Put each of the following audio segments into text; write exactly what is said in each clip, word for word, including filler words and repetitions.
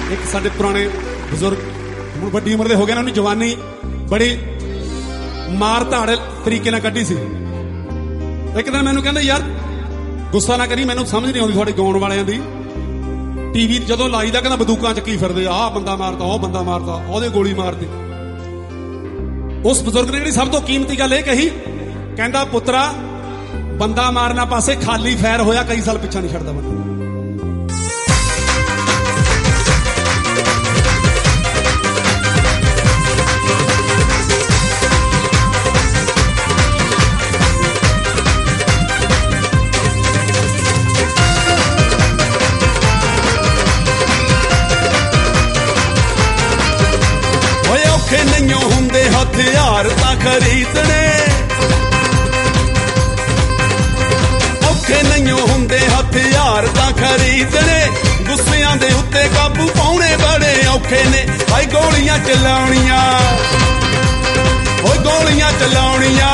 एक साडे पुराने बजुर्ग हुण वड्डी उम्र दे हो गए ना, उन्हें जवानी बड़ी मार धाड़ तरीके नाल कड्ढी सी। एक दिन मैनूं कहंदा यार गुस्सा ना करी, मैनूं समझ नहीं आउंदी तुहाडे गाउण वालिआं दी। टीवी जदों लाईदा कहंदा बंदूकां चक्की फिरदे, आह बंदा मारता, ओह बंदा मारता, ओहदे गोली मारती। उस बजुर्ग ने जिहड़ी सब तो कीमती गल इह कही, कहंदा पुत्रा बंदा मारना पासे खाली फैर होया कई साल पिछा नहीं छड्डदा बंदा। औखे नहीं हुंदे हथियार तां खरीदने, औखे नहीं हुंदे हथियार तां खरीदने, गुस्सियां दे उत्ते काबू पाउणे बड़े औखे ने। हाय गोलियां चलाउणियां, होए गोलियां चलाउणियां,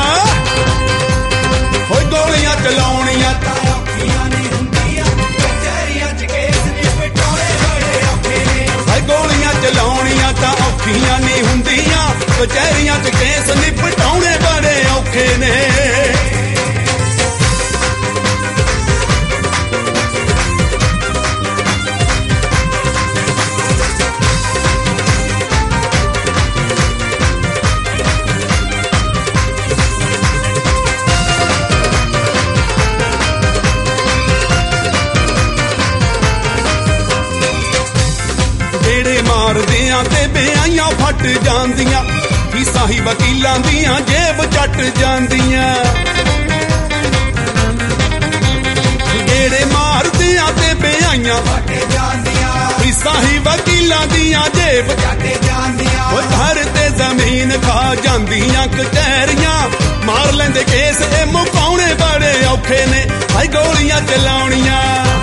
होए गोलियां चलाउणियां तां औखियां नहीं हुंदियां, कचहरियां च केस निपटाउने बड़े औखे ने। हाय गोलियां चलाउणियां तां औखियां नहीं हुंदियां, कचहरियां च केस निपटाउने बड़े औखे ने। मारदियां ते बेआइयां फट जांदियां, फीसां ही वकीलां दियां जेब चट जांदियां। गेड़े मारदियां ते बेआइयां फट जांदियां, फीसां ही वकीलां दियां जेब चट जांदियां। ओ घर ते जमीन खा जांदियां कचहरियां, मार लैंदे केस ए मुकाउने बड़े औखे ने। हाय गोलियां चलाउणियां,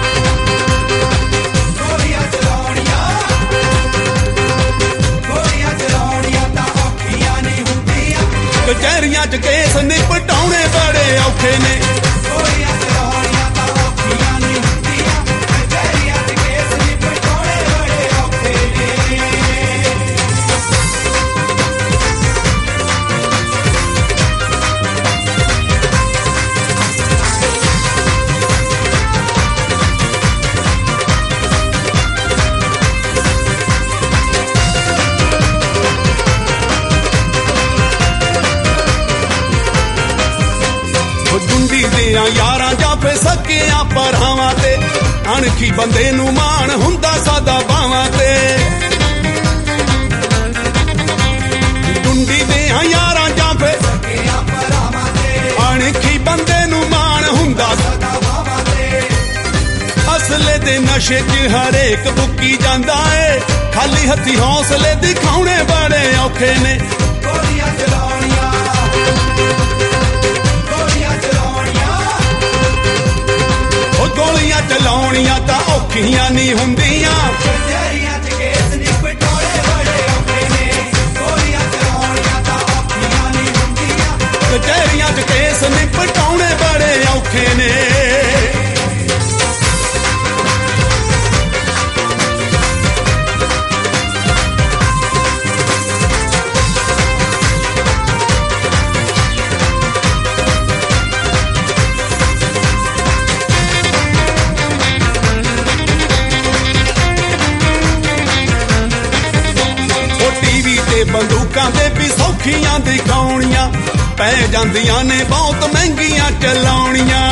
कचहरियां च केस निपटाउने बड़े औखे ने। गोलियां चलाउणियां तां औखियां नहीं हुंदियां, कचहरियां च केस निपटाउने बड़े औखे ने। यारां जाफे सकियां भरावां ते, अणखी बंदे नूं मान हुंदा सादा बावां ते। डुंडी दे यारां जाफे सकियां भरावां ते, अणखी बंदे नूं मान हुंदा सादा बावां ते। असले दे नशे च हरेक बुक्की जांदा ए, खाली हत्थी हौसले दिखाउने बड़े औखे ने। गोलियां चलाउणियां, गोलियां चलाउणियां तां औखियां नहीं हुंदियां, कचहरियां च केस निपटाउने बड़े औखे ने। गोलियां चलाउणियां तां औखियां नहीं हुंदियां, कचहरियां च केस निपटाउने बड़े औखे ने। बंदूकां दे भी सौखियां दिखाउणियां, पै जांदियां ने बहुत महंगियां चलाउणियां।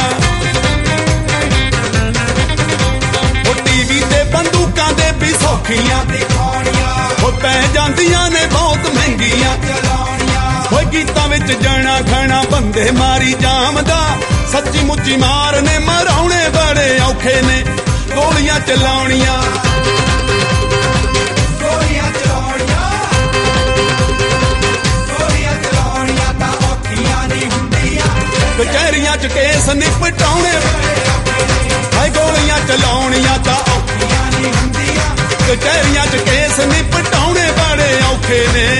ओ टीवी ते बंदूकां दे भी सौखियां दिखाउणियां, ओ पै जांदियां ने बहुत महंगियां चलाउणियां। ओ गीतां विच जाना खाना बंदे मारी जामदा, सच्ची मुच्ची मार ने मराउने बड़े औखे ने। गोलियां चलाउणियां, कचहरियां च केस निपटाउने, हाय गोलियां चलाउणियां तां औखियां नहीं हुंदियां, कचहरियां च केस निपटाउने बड़े औखे ने।